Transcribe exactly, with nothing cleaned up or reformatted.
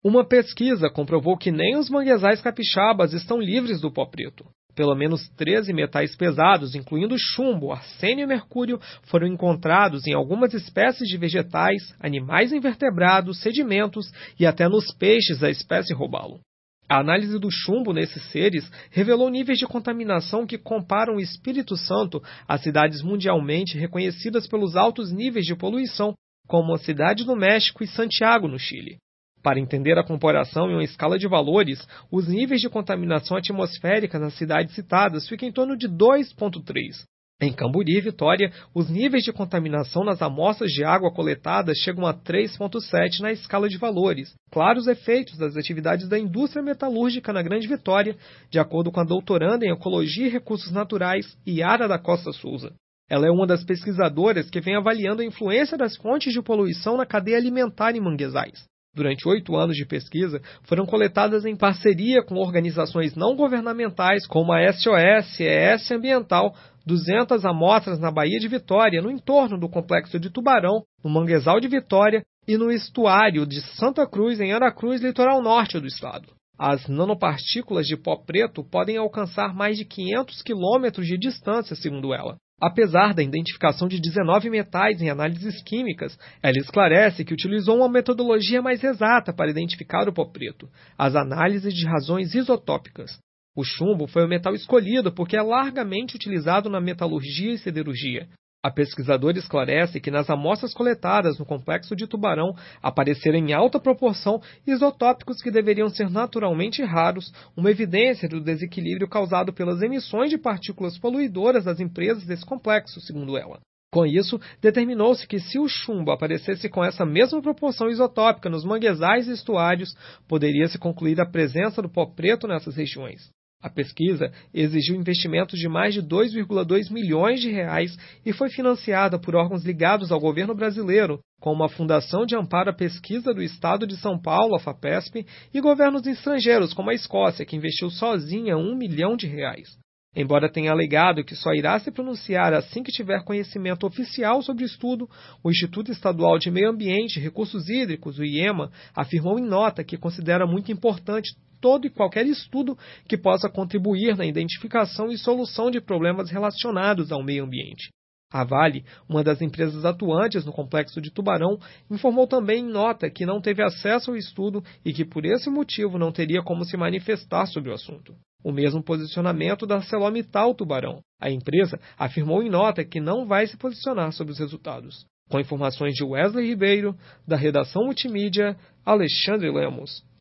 Uma pesquisa comprovou que nem os manguezais capixabas estão livres do pó preto. Pelo menos treze metais pesados, incluindo chumbo, arsênio e mercúrio, foram encontrados em algumas espécies de vegetais, animais invertebrados, sedimentos e até nos peixes da espécie robalo. A análise do chumbo nesses seres revelou níveis de contaminação que comparam o Espírito Santo a cidades mundialmente reconhecidas pelos altos níveis de poluição, como a Cidade do México e Santiago, no Chile. Para entender a comparação em uma escala de valores, os níveis de contaminação atmosférica nas cidades citadas ficam em torno de dois vírgula três. Em Camburi e Vitória, os níveis de contaminação nas amostras de água coletadas chegam a três vírgula sete na escala de valores, claros efeitos das atividades da indústria metalúrgica na Grande Vitória, de acordo com a doutoranda em Ecologia e Recursos Naturais, Yara da Costa Souza. Ela é uma das pesquisadoras que vem avaliando a influência das fontes de poluição na cadeia alimentar em manguezais. Durante oito anos de pesquisa, foram coletadas em parceria com organizações não governamentais como a S O S e E S Ambiental duzentas amostras na Baía de Vitória, no entorno do Complexo de Tubarão, no Manguezal de Vitória e no estuário de Santa Cruz, em Aracruz, litoral norte do estado. As nanopartículas de pó preto podem alcançar mais de quinhentos quilômetros de distância, segundo ela. Apesar da identificação de dezenove metais em análises químicas, ela esclarece que utilizou uma metodologia mais exata para identificar o pó preto, as análises de razões isotópicas. O chumbo foi o metal escolhido porque é largamente utilizado na metalurgia e siderurgia. A pesquisadora esclarece que nas amostras coletadas no Complexo de Tubarão apareceram em alta proporção isotópicos que deveriam ser naturalmente raros, uma evidência do desequilíbrio causado pelas emissões de partículas poluidoras das empresas desse complexo, segundo ela. Com isso, determinou-se que se o chumbo aparecesse com essa mesma proporção isotópica nos manguezais e estuários, poderia-se concluir a presença do pó preto nessas regiões. A pesquisa exigiu investimentos de mais de dois vírgula dois milhões de reais e foi financiada por órgãos ligados ao governo brasileiro, como a Fundação de Amparo à Pesquisa do Estado de São Paulo, a FAPESP, e governos estrangeiros, como a Escócia, que investiu sozinha um milhão de reais. Embora tenha alegado que só irá se pronunciar assim que tiver conhecimento oficial sobre o estudo, o Instituto Estadual de Meio Ambiente e Recursos Hídricos, o IEMA, afirmou em nota que considera muito importante todo e qualquer estudo que possa contribuir na identificação e solução de problemas relacionados ao meio ambiente. A Vale, uma das empresas atuantes no Complexo de Tubarão, informou também em nota que não teve acesso ao estudo e que por esse motivo não teria como se manifestar sobre o assunto. O mesmo posicionamento da ArcelorMittal Tubarão. A empresa afirmou em nota que não vai se posicionar sobre os resultados. Com informações de Wesley Ribeiro, da redação multimídia, Alexandre Lemos.